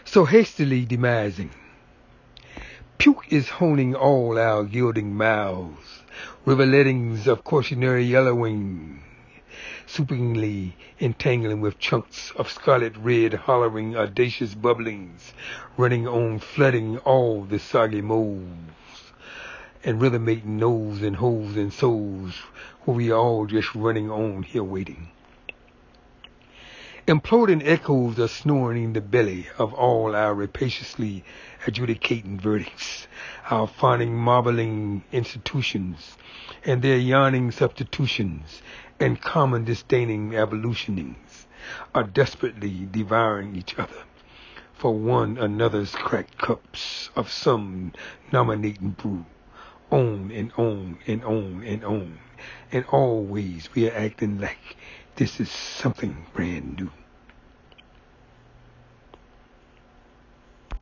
so hastily demising. Puke is honing all our gilding mouths, rivulets of cautionary yellowing, swoopingly entangling with chunks of scarlet red, hollering audacious bubblings, running on, flooding all the soggy moles, and rhythmating nose and holes and souls, where we all just running on here waiting. Imploding echoes are snoring in the belly of all our rapaciously adjudicating verdicts, our fawning marbling institutions, and their yawning substitutions, and common disdaining evolutionings, are desperately devouring each other for one another's cracked cups of some nominating brew. On and on and on and on, and always we are acting like this is something brand new.